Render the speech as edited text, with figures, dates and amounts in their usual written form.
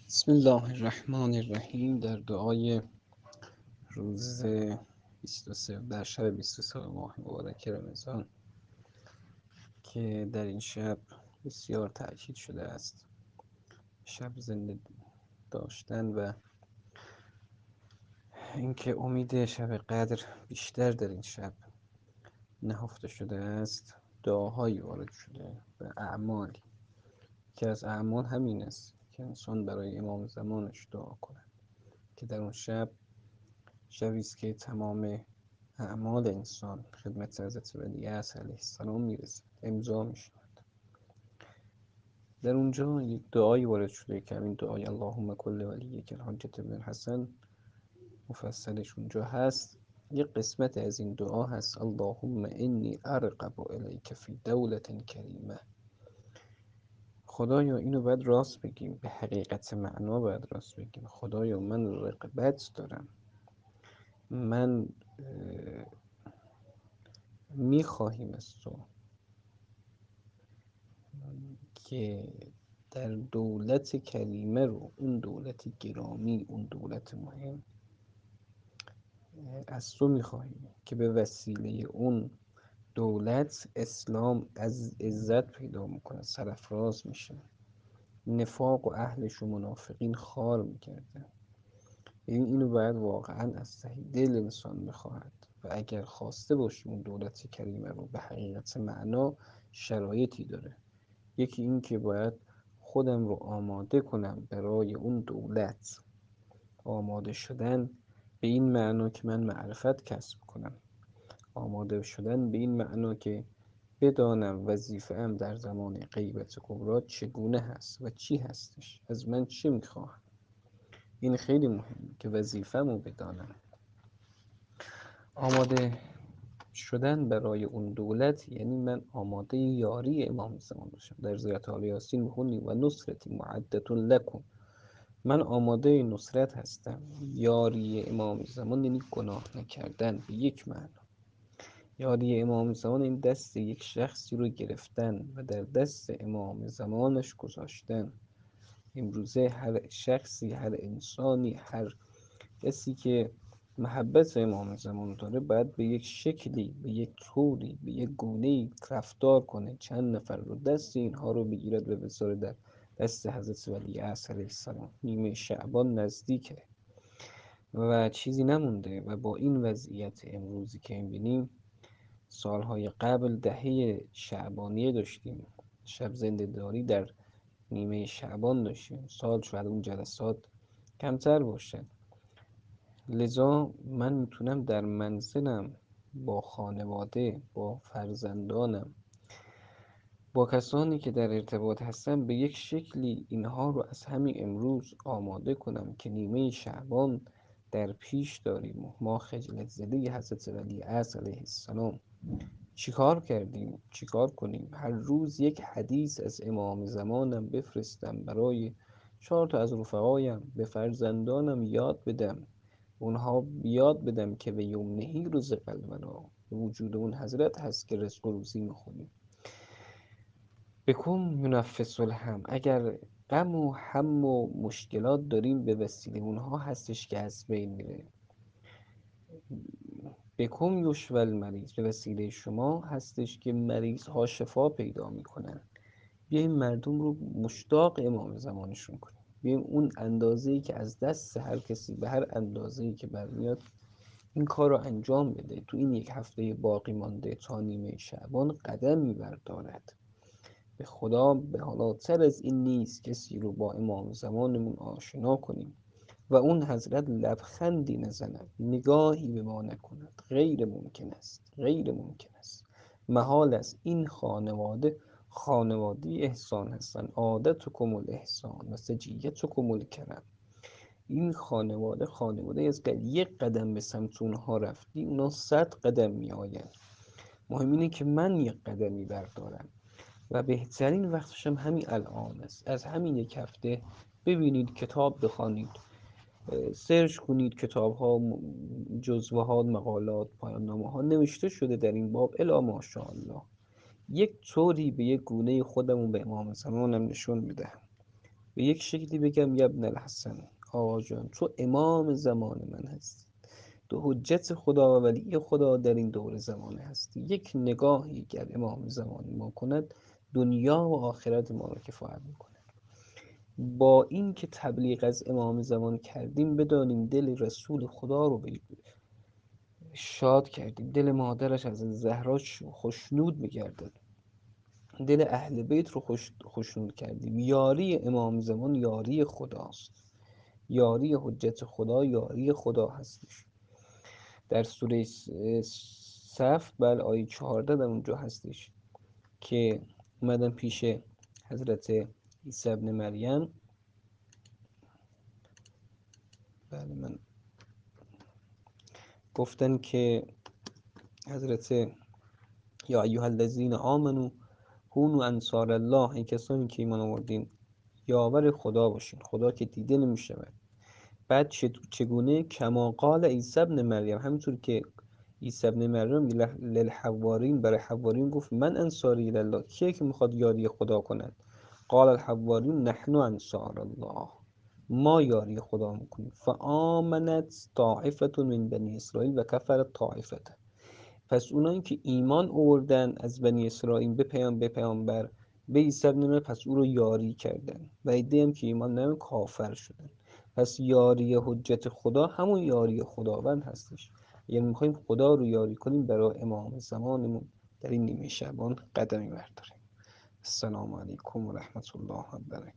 بسم الله الرحمن الرحیم. در دعای روز 23 در شب 23 ماه مبارک رمضان که در این شب بسیار تأکید شده است شب زنده داشتن و اینکه امید شب قدر بیشتر در این شب نهفته شده است، دعاهایی وارد شده و اعمالی که از اعمال همین است که انسان برای امام زمانش دعا کند که در اون شبی است که تمام اعمال انسان خدمت حضرت ولیعصر علیه السلام میرسد، امضا میشود. در اونجا یک دعایی وارد شده که همین دعای اللهم کل ولیک الحجة ابن الحسن مفصلش اونجا هست. یک قسمت از این دعا هست اللهم انی ارغب الیک فی دولة کریمه. خدایا، اینو باید راست بگیم، به حقیقت معنا باید راست بگیم. خدایا، من رغبت دارم، من میخواهیم از تو که در دولت کریمه رو، اون دولت گرامی، اون دولت مهم، از تو میخواهیم که به وسیله اون دولت اسلام از عزت پیدا میکنه، سرافراز میشه، نفاق و اهلش و منافقین خار میکرده. اینو باید واقعا از ته دل انسان بخواهد و اگر خواسته باشیم اون دولت کریمه رو، به حقیقت معنا شرایطی داره. یکی این که باید خودم رو آماده کنم برای اون دولت. آماده شدن به این معنا که من معرفت کسب کنم، آماده شدن به این معنا که بدانم وظیفه‌ام در زمان غیبت کبری چگونه هست و چی هستش، از من چی میخواه. این خیلی مهمه که وظیفه‌مو بدانم. آماده شدن برای اون دولت یعنی من آماده یاری امام زمان باشم. در زیارت آل یاسین میخونیم و نصرتی معدة لکم، من آماده نصرت هستم. یاری امام زمان یعنی گناه نکردن به یک معنا. یاری امام زمان این دست یک شخصی رو گرفتن و در دست امام زمانش گذاشتن. امروزه هر شخصی، هر انسانی، هر کسی که محبت امام زمان داره باید به یک شکلی، به یک طوری، به یک گونه‌ای رفتار کنه، چند نفر رو دست اینها رو بگیرد و بذاره در دست حضرت ولیعصر علیه السلام. نیمه شعبان نزدیکه و چیزی نمونده و با این وضعیت امروزی که می‌بینیم، سالهای قبل دهه شعبانیه داشتیم، شب زنده داری در نیمه شعبان داشتیم. سال شاید اون جلسات کمتر باشد، لذا من میتونم در منزلم با خانواده، با فرزندانم، با کسانی که در ارتباط هستم به یک شکلی اینها رو از همین امروز آماده کنم که نیمه شعبان در پیش داریم و ما خجلت زده حضرت ولیعصر علیه السلام. چیکار کردیم؟ چیکار کنیم؟ هر روز یک حدیث از امام زمانم بفرستم برای 4 تا از رفقایم، به فرزندانم یاد بدم، اونها یاد بدم که به یمنهی رزق المنام، به وجود اون حضرت هست که رزق و روزی میخونیم. بکن ینفس الهم، اگر غم و هم و مشکلات داریم به وسیله اونها هستش که از بین میره. بکن یشفی المریض، به وسیله شما هستش که مریض ها شفا پیدا میکنن. بیایم مردم رو مشتاق امام زمانشون کنیم. بیایم اون اندازه‌ای که از دست هر کسی به هر اندازه‌ای که برمیاد این کار رو انجام بده. تو این یک هفته باقی مانده تا نیمه شعبان قدمی بردارد. به خدا به حالاتر از این نیست کسی رو با امام زمانمون آشنا کنیم و اون حضرت لبخندی نزند، نگاهی به ما نکند. غیر ممکن است، غیر ممکن است، محال است. این خانواده خانواده احسان هستن، عادتکم الاحسان و سجیتکم الکرم. این خانواده خانواده از یک قدم به سمت اونها رفتی اونا 100 قدم می آیند. مهم اینه که من یک قدمی بردارم و بهترین وقتش هم همین الان است. از همین یک هفته ببینید، کتاب بخوانید، سرچ کنید، کتاب ها، جزوه ها، مقالات، پایان نامه ها نوشته شده در این باب الا ماشاءالله. یک طوری به یک گونه خودمون به امام زمانم نشون میدهم. به یک شکلی بگم ابن الحسن، آقا جان تو امام زمان من هستی، تو حجت خدا و ولی خدا در این دور زمانه هستی. یک نگاهی گر امام زمان ما کند، دنیا و آخرت ما رو کفایت میکنه. با این که تبلیغ از امام زمان کردیم، بدانیم دل رسول خدا رو شاد کردیم، دل مادرش از زهرا خوشنود میگردد، دل اهل بیت رو خوشنود کردیم. یاری امام زمان یاری خداست، یاری حجت خدا یاری خدا هستش. در سوره صف بل آیه 14 در اونجا هستش که اومدن پیش حضرت عیسی ابن مریم. بله، من گفتن که حضرت یا ایها الذین آمنو کونوا انصار الله، این کسانی که ایمان آوردین یاور خدا باشین، خدا که دیده نمیشود. بعد چگونه؟ کما قال عیسی ابن مریم، همینطور که عیسی ابن مریم للحوارین، برای حوارین گفت من انصاری الله، کیه که میخواد یاری خدا کند؟ قال الحوارین نحن انصار الله، ما یاری خدا میکنیم. فآمنت طائفة من بنی اسرائیل و کفرت طائفة، پس اونایی که ایمان آوردن از بنی اسرائیل به پیامبر به عیسی ابن مریم، پس او رو یاری کردن، و عده‌ای هم که ایمان نیاوردن کافر شدن. پس یاری حجت خدا همون یاری خداوند هستش. یعنی میخوایم خدا رو یاری کنیم، برای امام زمانمون در این نیمه شعبان قدمی برداریم. السلام علیکم و رحمت الله و برکاته.